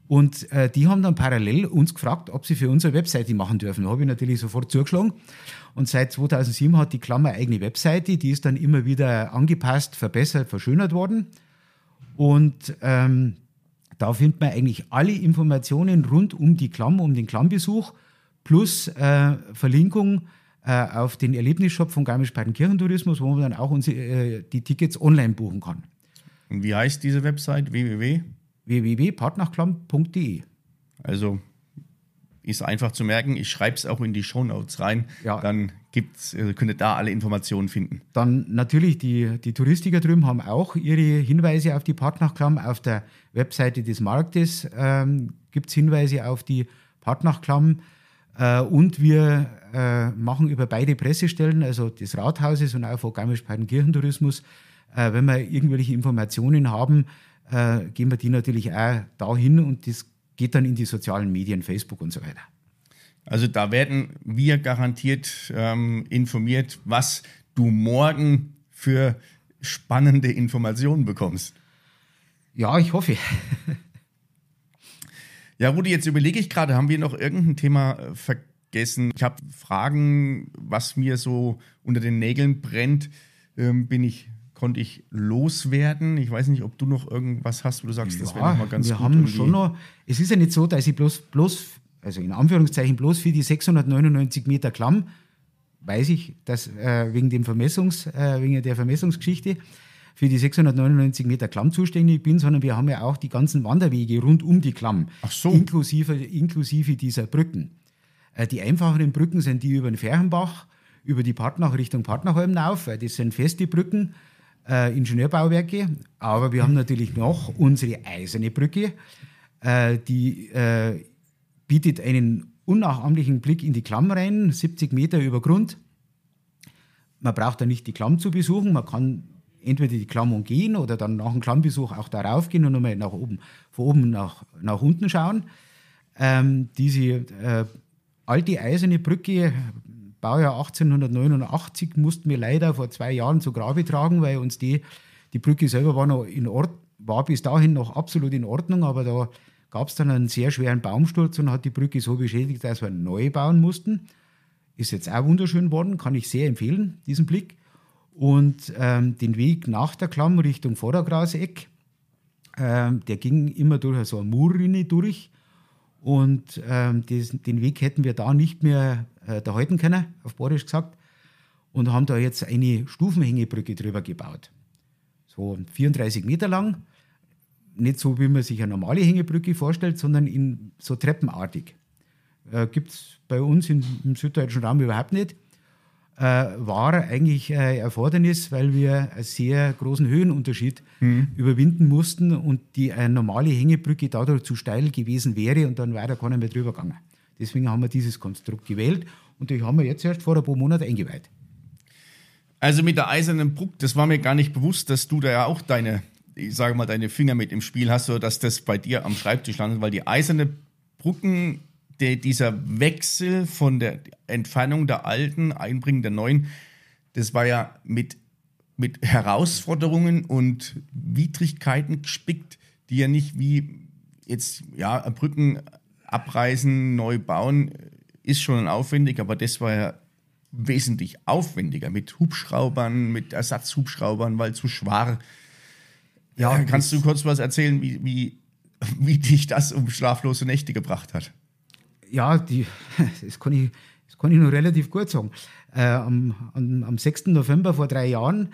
Und die haben dann parallel uns gefragt, ob sie für unsere Webseite machen dürfen. Da habe ich natürlich sofort zugeschlagen. Und seit 2007 hat die Klamm eine eigene Webseite. Die ist dann immer wieder angepasst, verbessert, verschönert worden. Und da findet man eigentlich alle Informationen rund um die Klamm, um den Klammbesuch, plus Verlinkung auf den Erlebnisshop von Garmisch-Partenkirchen-Tourismus, wo man dann auch die Tickets online buchen kann. Und wie heißt diese Website? www.partnachklamm.de. Also ist einfach zu merken, ich schreibe es auch in die Shownotes rein, Ja. Dann könnt ihr da alle Informationen finden. Dann natürlich die Touristiker drüben haben auch ihre Hinweise auf die Partnachklamm. Auf der Webseite des Marktes gibt es Hinweise auf die Partnachklamm. Und wir machen über beide Pressestellen, also des Rathauses und auch von Garmisch-Partenkirchen-Tourismus, wenn wir irgendwelche Informationen haben, geben wir die natürlich auch dahin und das geht dann in die sozialen Medien, Facebook und so weiter. Also da werden wir garantiert informiert, was du morgen für spannende Informationen bekommst. Ja, ich hoffe. Ja, Rudi, jetzt überlege ich gerade, haben wir noch irgendein Thema vergessen? Ich habe Fragen, was mir so unter den Nägeln brennt, konnte ich loswerden. Ich weiß nicht, ob du noch irgendwas hast, wo du sagst, das wäre noch mal ganz wir gut. Haben schon noch, es ist ja nicht so, dass ich bloß, also in Anführungszeichen bloß für die 699 Meter Klamm, weiß ich, dass wegen der Vermessungsgeschichte, für die 699 Meter Klamm zuständig bin, sondern wir haben ja auch die ganzen Wanderwege rund um die Klamm, Ach so. inklusive dieser Brücken. Die einfacheren Brücken sind die über den Ferchenbach, über die Partnach Richtung Partnachholm rauf, weil das sind feste Brücken, Ingenieurbauwerke, aber wir haben natürlich noch unsere eiserne Brücke, die bietet einen unnachahmlichen Blick in die Klamm rein, 70 Meter über Grund. Man braucht da nicht die Klamm zu besuchen, man kann entweder die Klamm umgehen oder dann nach dem Klammbesuch auch darauf gehen und nochmal von oben nach unten schauen. Diese alte eiserne Brücke, Baujahr 1889, mussten wir leider vor 2 Jahren zu Grabe tragen, weil uns die Brücke selber war bis dahin noch absolut in Ordnung, aber da gab es dann einen sehr schweren Baumsturz und hat die Brücke so beschädigt, dass wir neu bauen mussten. Ist jetzt auch wunderschön worden, kann ich sehr empfehlen, diesen Blick. Und den Weg nach der Klamm Richtung Vordergraseck, der ging immer durch so eine Murrinne durch. Und den Weg hätten wir da nicht mehr da halten können, auf Badisch gesagt, und haben da jetzt eine Stufenhängebrücke drüber gebaut. So 34 Meter lang, nicht so, wie man sich eine normale Hängebrücke vorstellt, sondern so treppenartig. Gibt es bei uns im süddeutschen Raum überhaupt nicht. War eigentlich ein Erfordernis, weil wir einen sehr großen Höhenunterschied überwinden mussten und eine normale Hängebrücke dadurch zu steil gewesen wäre und dann wäre keiner mehr drüber gegangen. Deswegen haben wir dieses Konstrukt gewählt und die haben wir jetzt erst vor ein paar Monaten eingeweiht. Also mit der eisernen Brücke, das war mir gar nicht bewusst, dass du da ja auch deine Finger mit im Spiel hast oder dass das bei dir am Schreibtisch landet, weil die eiserne Brücken, dieser Wechsel von der Entfernung der alten, Einbringen der neuen, das war ja mit Herausforderungen und Widrigkeiten gespickt, die ja nicht wie jetzt Brücken abreißen, neu bauen, ist schon aufwendig, aber das war ja wesentlich aufwendiger mit Hubschraubern, mit Ersatzhubschraubern, weil zu schwer. Ja, kannst du kurz was erzählen, wie dich das um schlaflose Nächte gebracht hat? Ja, das kann ich noch relativ gut sagen. Am 6. November vor 3 Jahren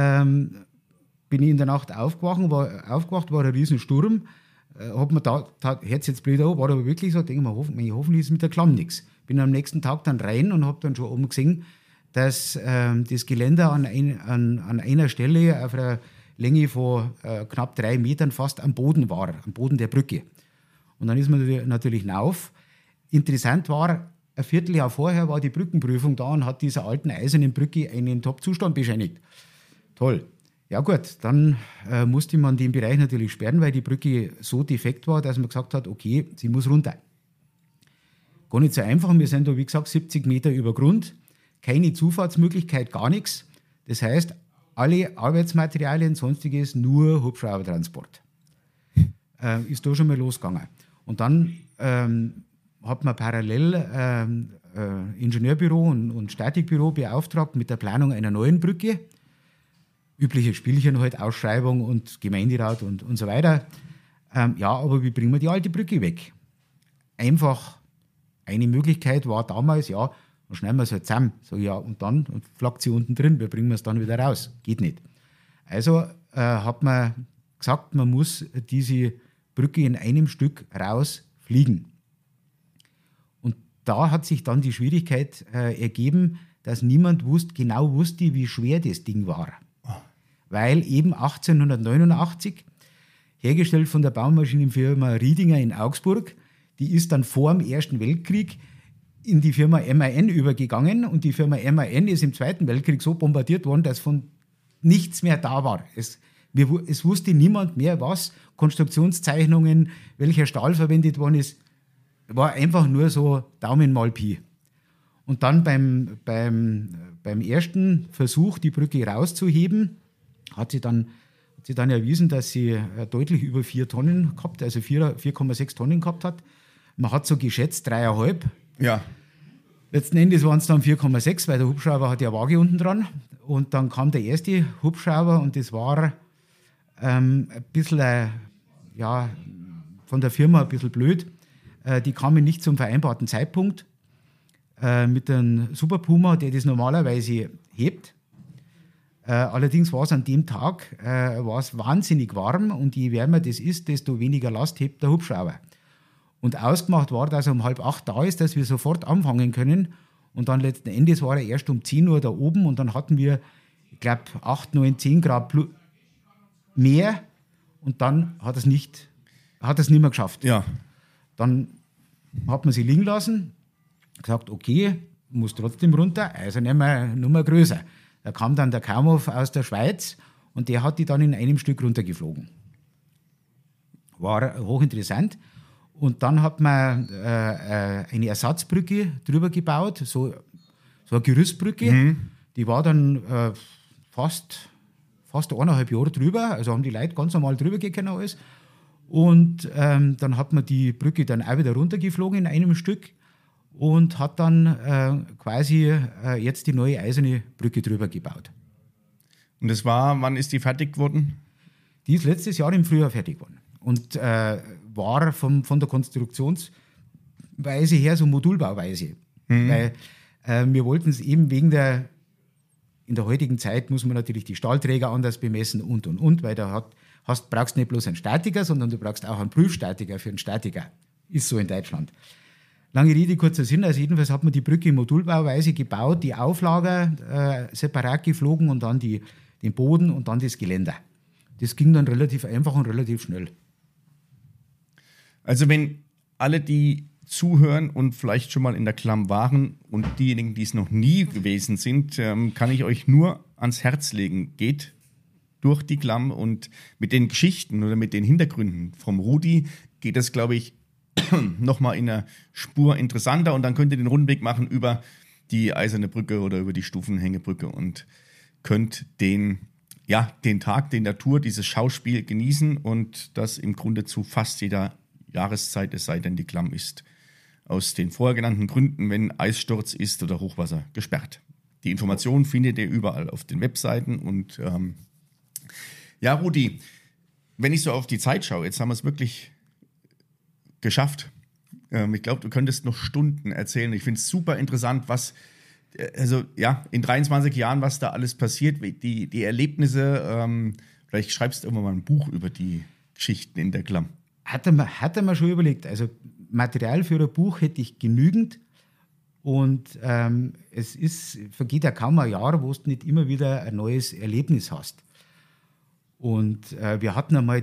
bin ich in der Nacht aufgewacht, war ein Riesensturm. Hört sich jetzt blöd an, war aber wirklich so, denke ich mir, hoffentlich ist mit der Klamm nichts. Bin am nächsten Tag dann rein und habe dann schon oben gesehen, dass das Geländer an einer Stelle auf einer Länge von knapp 3 Metern fast am Boden war, am Boden der Brücke. Und dann ist man natürlich hinauf. Interessant war, ein Vierteljahr vorher war die Brückenprüfung da und hat dieser alten eisernen Brücke einen Top-Zustand bescheinigt. Toll. Ja gut, dann musste man den Bereich natürlich sperren, weil die Brücke so defekt war, dass man gesagt hat, okay, sie muss runter. Gar nicht so einfach, wir sind da wie gesagt 70 Meter über Grund, keine Zufahrtsmöglichkeit, gar nichts. Das heißt, alle Arbeitsmaterialien, sonstiges, nur Hubschraubertransport. Ist da schon mal losgegangen. Und dann hat man parallel Ingenieurbüro und Statikbüro beauftragt mit der Planung einer neuen Brücke. Übliche Spielchen halt, Ausschreibung und Gemeinderat und so weiter. Aber wie bringen wir die alte Brücke weg? Einfach eine Möglichkeit war damals, dann schneiden wir es halt zusammen. So, und dann flackt sie unten drin, wir bringen es dann wieder raus. Geht nicht. Also hat man gesagt, man muss diese Brücke in einem Stück rausfliegen. Und da hat sich dann die Schwierigkeit ergeben, dass niemand genau wusste, wie schwer das Ding war. Weil eben 1889, hergestellt von der Baumaschinenfirma Riedinger in Augsburg, die ist dann vor dem Ersten Weltkrieg in die Firma MAN übergegangen und die Firma MAN ist im Zweiten Weltkrieg so bombardiert worden, dass von nichts mehr da war. Es wusste niemand mehr, was, Konstruktionszeichnungen, welcher Stahl verwendet worden ist. War einfach nur so Daumen mal Pi. Und dann beim ersten Versuch, die Brücke rauszuheben, hat sie dann erwiesen, dass sie deutlich über 4 Tonnen gehabt, also 4,6 Tonnen gehabt hat. Man hat so geschätzt 3,5. Ja. Letzten Endes waren es dann 4,6, weil der Hubschrauber hat ja Waage unten dran. Und dann kam der erste Hubschrauber und das war ein bisschen, von der Firma ein bisschen blöd. Die kamen nicht zum vereinbarten Zeitpunkt mit einem Super Puma, der das normalerweise hebt. Allerdings war es an dem Tag wahnsinnig warm und je wärmer das ist, desto weniger Last hebt der Hubschrauber. Und ausgemacht war, dass er um 7:30 da ist, dass wir sofort anfangen können. Und dann letzten Endes war er erst um 10 Uhr da oben und dann hatten wir, ich glaube, 8, 9, 10 Grad mehr und dann hat er es nicht mehr geschafft. Ja. Dann hat man sie liegen lassen, gesagt, okay, muss trotzdem runter, also nehmen wir Nummer größer. Da kam dann der Kaumhoff aus der Schweiz und der hat die dann in einem Stück runtergeflogen. War hochinteressant. Und dann hat man eine Ersatzbrücke drüber gebaut, so eine Gerüstbrücke. Mhm. Die war dann fast 1,5 Jahre drüber, also haben die Leute ganz normal drüber gegangen alles. Und dann hat man die Brücke dann auch wieder runtergeflogen in einem Stück und hat dann quasi jetzt die neue eiserne Brücke drüber gebaut. Und das war, wann ist die fertig geworden? Die ist letztes Jahr im Frühjahr fertig geworden. Und war von der Konstruktionsweise her so Modulbauweise. Mhm. Weil wir wollten es eben in der heutigen Zeit muss man natürlich die Stahlträger anders bemessen und, weil brauchst nicht bloß einen Statiker, sondern du brauchst auch einen Prüfstatiker für einen Statiker. Ist so in Deutschland. Lange Rede, kurzer Sinn. Also jedenfalls hat man die Brücke in Modulbauweise gebaut, die Auflager separat geflogen und dann den Boden und dann das Geländer. Das ging dann relativ einfach und relativ schnell. Also wenn alle, die zuhören und vielleicht schon mal in der Klamm waren und diejenigen, die es noch nie gewesen sind, kann ich euch nur ans Herz legen. Geht durch die Klamm und mit den Geschichten oder mit den Hintergründen vom Rudi geht das, glaube ich, nochmal in einer Spur interessanter und dann könnt ihr den Rundweg machen über die Eiserne Brücke oder über die Stufenhängebrücke und könnt den Tag, den Natur, dieses Schauspiel genießen und das im Grunde zu fast jeder Jahreszeit, es sei denn, die Klamm ist aus den vorher genannten Gründen, wenn Eissturz ist oder Hochwasser, gesperrt. Die Informationen findet ihr überall auf den Webseiten und Rudi, wenn ich so auf die Zeit schaue, jetzt haben wir es wirklich geschafft. Ich glaube, du könntest noch Stunden erzählen. Ich finde es super interessant, in 23 Jahren, was da alles passiert, die Erlebnisse. Vielleicht schreibst du irgendwann mal ein Buch über die Geschichten in der Klamm. Hat er mir schon überlegt. Also Material für ein Buch hätte ich genügend. Und vergeht ja kaum ein Jahr, wo du nicht immer wieder ein neues Erlebnis hast. Und wir hatten einmal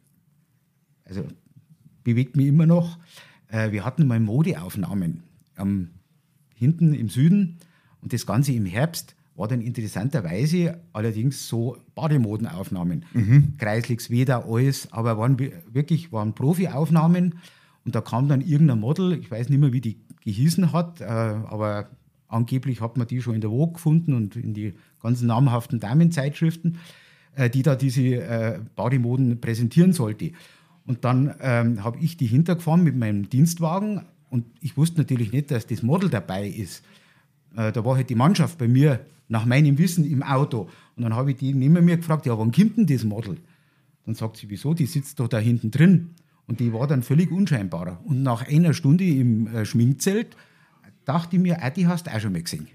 bewegt mich immer noch, wir hatten mal Modeaufnahmen hinten im Süden und das Ganze im Herbst war dann interessanterweise allerdings so Bademodenaufnahmen. Kreisligs, Weder, alles, aber waren Profi-Aufnahmen und da kam dann irgendein Model, ich weiß nicht mehr, wie die gehießen hat, aber angeblich hat man die schon in der Vogue gefunden und in die ganzen namhaften Damenzeitschriften, die da diese Bademoden präsentieren sollte. Und dann habe ich die hintergefahren mit meinem Dienstwagen und ich wusste natürlich nicht, dass das Model dabei ist. Da war halt die Mannschaft bei mir, nach meinem Wissen, im Auto. Und dann habe ich die neben mir gefragt, ja, wann kommt denn das Model? Dann sagt sie, wieso? Die sitzt doch da hinten drin. Und die war dann völlig unscheinbarer. Und nach einer Stunde im Schminkzelt dachte ich mir, die hast du auch schon mal gesehen.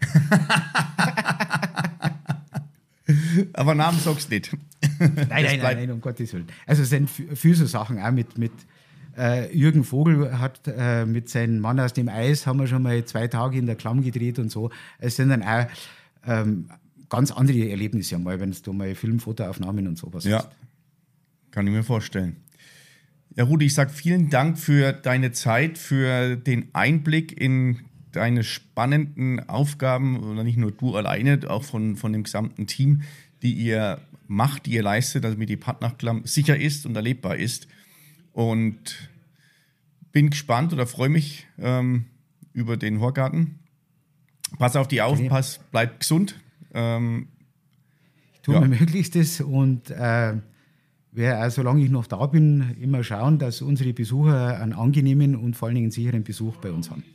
Aber Namen sagst du nicht. Nein, um Gottes Willen. Also es sind viele so Sachen, auch mit Jürgen Vogel hat mit seinem Mann aus dem Eis, haben wir schon mal 2 Tage in der Klamm gedreht und so. Es sind dann auch ganz andere Erlebnisse einmal, wenn du mal Filmfotoaufnahmen und sowas hast. Ja, kann ich mir vorstellen. Ja, Rudi, ich sage vielen Dank für deine Zeit, für den Einblick in deine spannenden Aufgaben, oder nicht nur du alleine, auch von dem gesamten Team, die ihr macht, die ihr leistet, damit die Partnachklamm sicher ist und erlebbar ist. Und bin gespannt oder freue mich über den Horgarten. Pass auf die auf, bleib gesund. Ich tue mein Möglichstes und werde auch, solange ich noch da bin, immer schauen, dass unsere Besucher einen angenehmen und vor allen Dingen sicheren Besuch bei uns haben.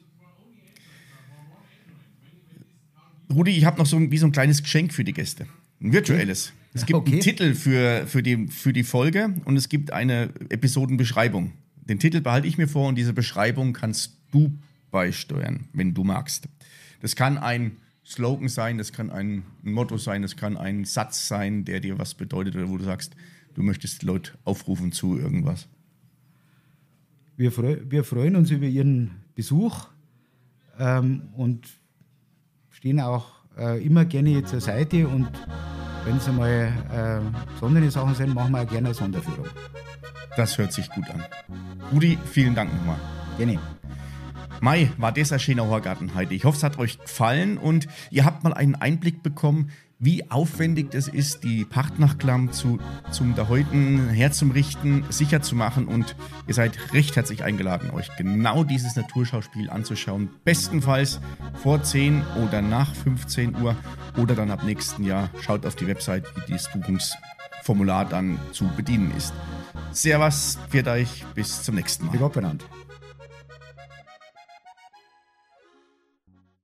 Rudi, ich habe noch so ein kleines Geschenk für die Gäste. Ein virtuelles. Es gibt einen Titel für die Folge und es gibt eine Episodenbeschreibung. Den Titel behalte ich mir vor und diese Beschreibung kannst du beisteuern, wenn du magst. Das kann ein Slogan sein, das kann ein Motto sein, das kann ein Satz sein, der dir was bedeutet oder wo du sagst, du möchtest die Leute aufrufen zu irgendwas. Wir freuen uns über Ihren Besuch und stehen auch immer gerne zur Seite und wenn es einmal besondere Sachen sind, machen wir auch gerne eine Sonderführung. Das hört sich gut an. Rudi, vielen Dank nochmal. Gerne. Mai, war das ein schöner Horgarten heute. Ich hoffe, es hat euch gefallen und ihr habt mal einen Einblick bekommen, wie aufwendig das ist, die Partnachklamm zum Dahäuten herzurichten, sicher zu machen. Und ihr seid recht herzlich eingeladen, euch genau dieses Naturschauspiel anzuschauen. Bestenfalls vor 10 oder nach 15 Uhr oder dann ab nächsten Jahr. Schaut auf die Website, wie das Buchungsformular dann zu bedienen ist. Servus, pfiat euch, bis zum nächsten Mal. Bis bald.